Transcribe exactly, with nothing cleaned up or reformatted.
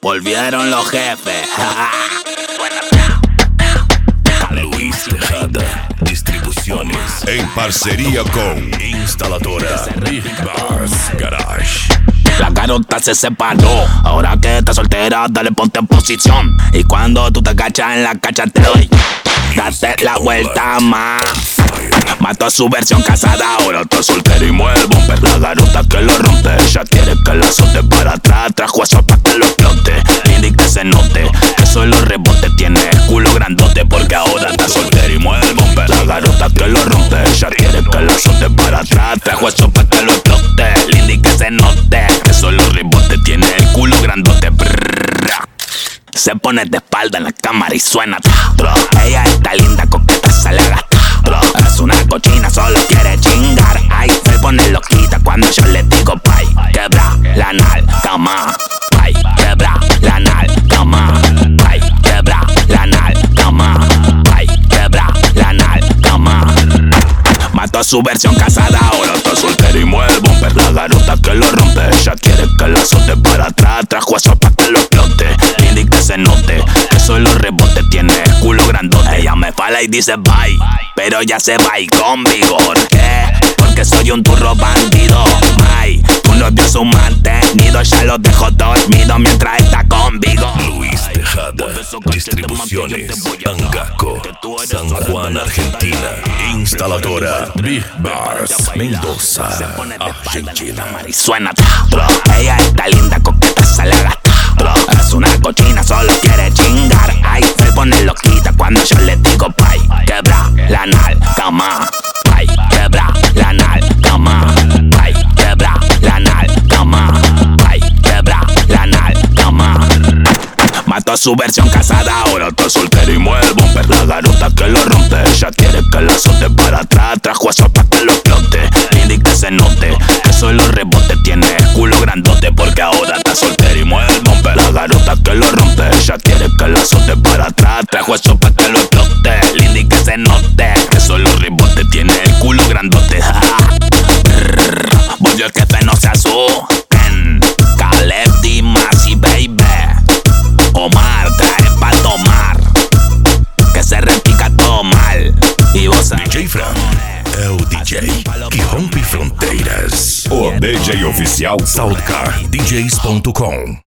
Volvieron los jefes. Luis Tejada Distribuciones, en parcería con instaladora Big Bars Garage. La garota se separó. Ahora que estás soltera, dale, ponte en posición. Y cuando tú te agachas en la cacha te doy. Date la vuelta más. Mató a su versión casada, ahora está soltera y mueve el bumper. La garota que lo rompe, ella quiere que la azote para atrás. Trajo eso pa' que lo explote. Lindy que se note, que solo rebote. Tiene el culo grandote porque ahora está soltera y mueve el bumper. La garota que lo rompe, ella quiere que la azote para atrás. Trajo eso pa' que lo explote. Lindy que se note, que solo rebote. Tiene el culo grandote. Brrr. Se pone de espalda en la cámara y suena. Bro. Ella está linda, coqueta, se le gasta. Bro. Es una cochina, solo quiere chingar. Ay, se pone loquita cuando yo le digo pay. Quebra la nalga más. Pay, quebra la nalga más. Pay, quebra la nalga más. Pay, quebra la nalga más. Mató a su versión casada, ahora está soltera y mueve el bumper. La garota que lo rompe, ella quiere que la azote para atrás. Trajo eso pa' que lo explote. Lindy que se note, que solo rebote. Tiene el culo grandote. Ella me fala y dice bye, pero ya se va y con vigor. ¿Qué? Porque soy un turro bandido. Ay, tu novio es un mantenido, ya lo dejo dormido mientras está conmigo. Luis Tejada Distribuciones, Angasco, San Juan, Argentina. Instaladora Big Bars Mendoza, Argentina. Y suena, bro. Ella está linda, coqueta, se le gasta. Bro. Es una cochina, solo quiere chingar. Ay, se pone loquita cuando yo le digo pay. Quebra la nalga más. Pay, quebra la nalga más. Pay, quebra la nalga más. Pay, quebra la nalga más. Mató a su versión casada, ahora está soltera y mueve el bumper. La garota que lo rompe, ella quiere que la azote para atrás. Trajo eso pa' que lo explote. Lindy que se note, que solo rebote. Tiene el culo grandote porque ahora está soltera y mueve el bumper. La garota que lo rompe, ella quiere que la azote para atrás. Trajo eso pa' que lo explote. Lindy que se note, que solo rebote. Tiene el culo grandote. Volvió el jefe, no se asusten. Caleb, Dimas y baby Omar, trae pa' tomar, que se repica todo mal. Y vos D J Fran, el D J que rompe fronteiras. O D J oficial Southcar D Js ponto com.